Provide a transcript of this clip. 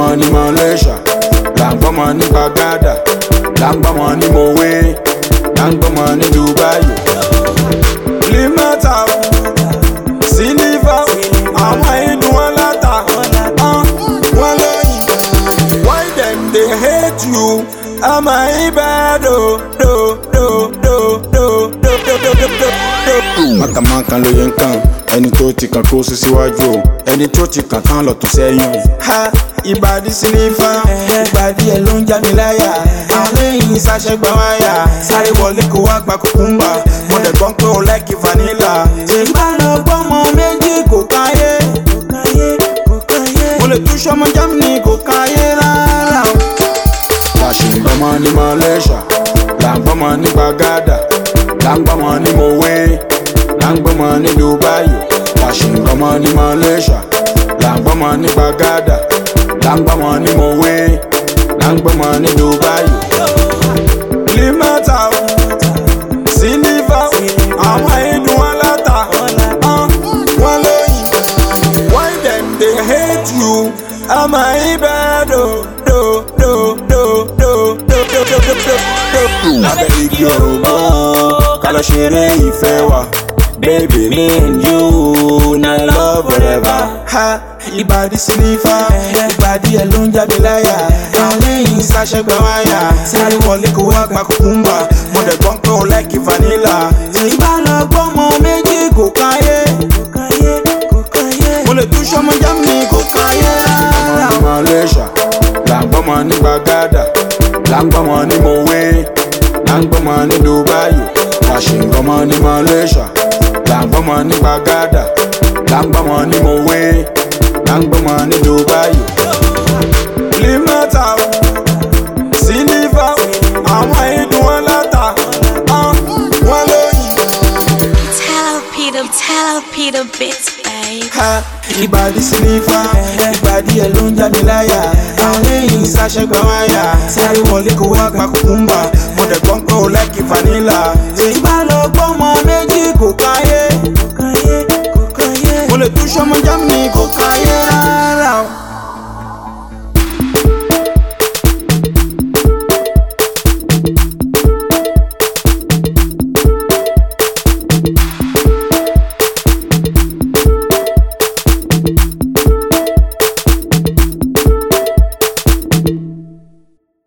gbọ́mọ ní Malaysia, là ń gbọ́mọ ní Bagada, là ń gbọ́mọ ní Mowe, là ń gbọ́mọ ní Dubai. Limata, Siliva, àwọn ìdùn wọn láta, wọn lóyìn. Why them they hate you? Àmà ìbàdó, Màkàmákan ló yẹ ń kàn, ẹni tó ti kàn kó sí síwájú o, ẹni tó ti kàn tán lọ tún sẹ́yìn. Ha! Ìbàdí Sílífà, ìbàdí ẹ̀ ló ń já mi láyà. Àwọn èyí sáṣẹ́ gba wáyà, sáré wọlé kó wá gba kùkúmbà. Mo dẹ̀ gbọ́n pé o láìkì vanilla. Ìbá lọ gbọ́mọ méjì kò káyé. Mo lè tún ṣọmọ Germany kò káyé rárá. Láṣì ń gbọ́mọ ní Malaysia, là ń gbọ́mọ ní Bagada, là ń gbọ́mọ ní Mowe, là ń gbọ́mọ ní Dubai. Láṣì ń gbọ́mọ ní Malaysia, là ń gbọ́mọ ní Bagada, là ń gbọ́mọ ní Mowe, là ń gbọ́mọ ní Dubai. Limata, Siliva, àwọn ìdùn wọn láta, wọn lóyìn. Why them they hate you? Àmà ìbàdó, lábẹ́ igi òrògbó, ká lọ ṣeré ìfẹ́ wa. Baby, me and you, now love forever. Ha! Ìbàdí Sílífà, ìbàdí ẹ̀ ló ń já mi láyà. Àwọn èyí sáṣẹ́ gba wáyà, sáré wọlé kó wá gba kùkúmbà. Mo dẹ̀ gbọ́n pé o láìkì vanilla. Ìbá lọ gbọ́mọ méjì kò káyé. Mo lè tún ṣọmọ Germany kò káyé rárá. Ní Malaysia, là ń gbọ́mọ ní Bagada, là ń gbọ́mọ ní Mowe, là ń gbọ́mọ ní Dubai. Láṣì ń gbọ́mọ ní Malaysia, là ń gbọ́mọ ní Bagada, là ń gbọ́mọ ní Mowe, là ń gbọ́mọ ní Dubai. Limata, Siliva, àwọn ìdùn wọn láta, wọn lóyìn. Tell Peter bits, babe. Ha! Ìbàdí Sílífà, ìbàdí ẹ̀ ló ń já mi láyà. Àwọn èyí sáṣẹ́ gba wáyà, sáré wọlé kó wá gba kùkúmbà. Mo dẹ̀ gbọ́n pé o láìkì vanilla. Ìbá lọ gbọ́mọ méjì kò káyé. Mo lè tún ṣọmọ Germany kò káyé rárá.